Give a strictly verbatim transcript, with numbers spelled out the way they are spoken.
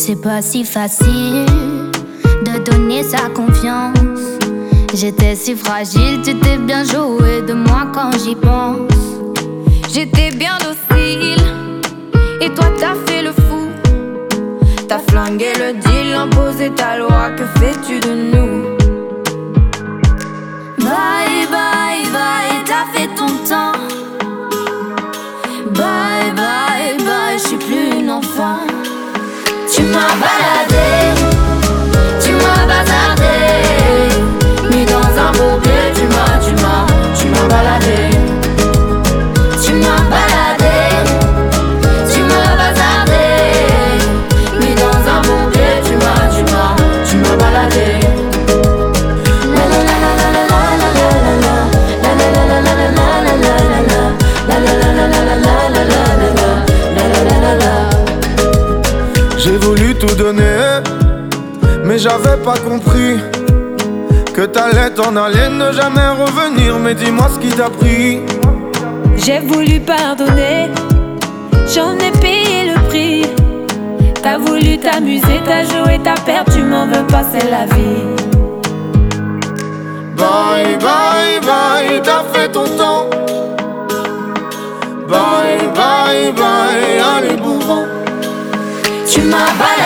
C'est pas si facile de donner sa confiance. J'étais si fragile, tu t'es bien joué de moi quand j'y pense. J'étais bien docile et toi t'as fait le fou. T'as flingué le deal, imposé ta loi, que fais-tu de nous? Bye bye bye, t'as fait ton temps. Bye bye bye, je suis plus une enfant. Tu m'as baladé, tu m'as bazardé, mis dans un bourbier, tu m'as, tu m'as, tu m'as baladé. Tu m'as baladé, tu m'as bazardé, mis dans un bourbier, tu m'as, tu m'as, tu m'as baladé. La la la la la la la la la la, la la la la la la la la la, la la la la la la la la la la la. J'ai voulu tout donner, mais j'avais pas compris que t'allais t'en aller, ne jamais revenir. Mais dis-moi ce qui t'a pris. J'ai voulu pardonner, j'en ai payé le prix. T'as voulu t'amuser, t'as joué, t'as perdu, tu m'en veux pas, c'est la vie. Bye bye bye, t'as fait ton temps. Bye bye bye, allez bon vent. Tu m'as baladé.